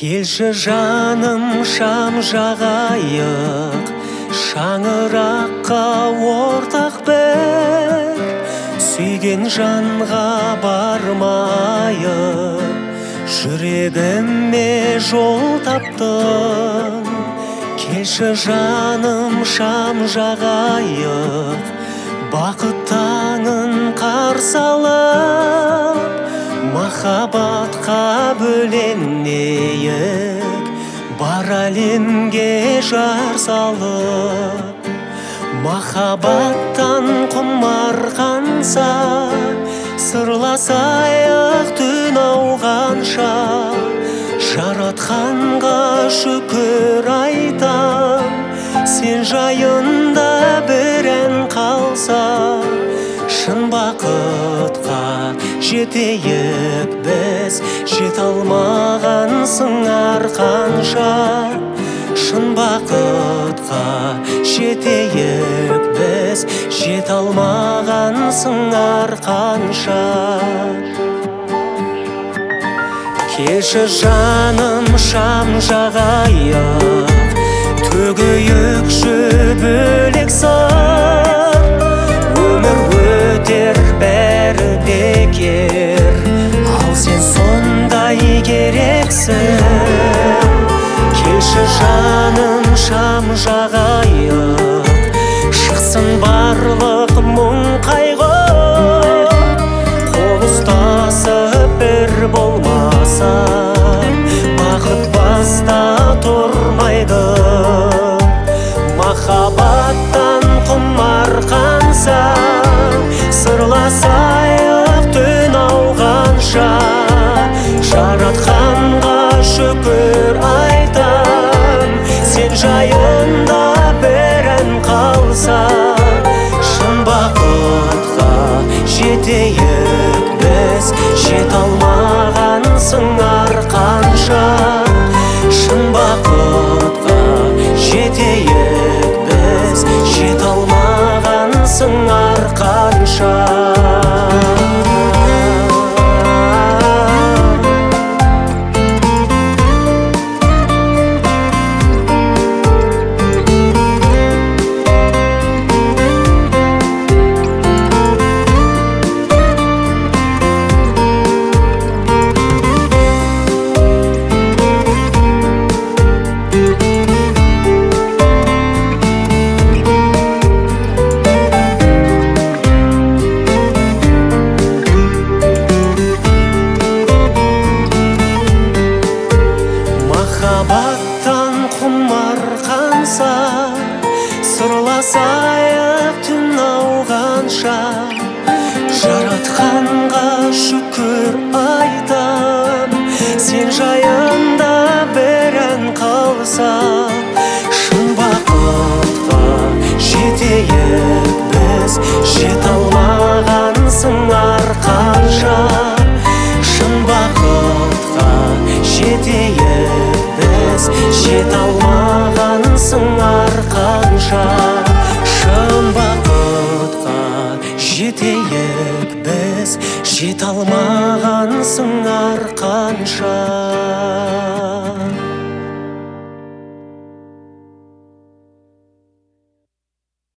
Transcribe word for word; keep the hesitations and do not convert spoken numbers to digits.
Келші жаным, шам жағайық, шаңыраққа ортақ бір. Сүйген жанға бармайық, жүрегіме жол таптың. Келші жаным, шам жағайық, бақыт таңын қарсы алып, махаббатқа бөленейік, бар әлемге жар салып. Махаббаттан құмар қанса, сырласайық түн ауғанша. Жаратқанға шүкір айтам, сен жайында бір ән қалса. Шын бақытқа жетейік біз, жете алмағансың арқанша. Шын бақытқа жетейік біз, жете алмағансың арқанша. Келші жаным, шам жағайық, төгейік бөлек сыр. Өмір өтер бәрі бекер, ал сен сондай керексің. Келші жаным, шам жағайық, шықсын барлық мұң қайғы. Қол ұстасып бір болмаса, бақыт баста тұрмайды. Махаббаттан құмар қанса, сырласайық түн ауғанша. Жаратқанға шүкір айтам, сен жайында бір ән қалса. Шын бақытқа жетейік біз, жете алмағансың арқанша. Шын бақытқа жетейік біз, жете алмағансың арқанша. Махаббаттан құмар қанса, сырласайық түн ауғанша. Жаратқанға шүкір айтам, сен жайында бір ән қалса. Шын бақытқа жетейік біз, жете алмағансың арқанша. Шын бақытқа жетейік біз, жете алмағансың арқанша. Шын бақытқа жетейік біз, жете алмағансың арқанша.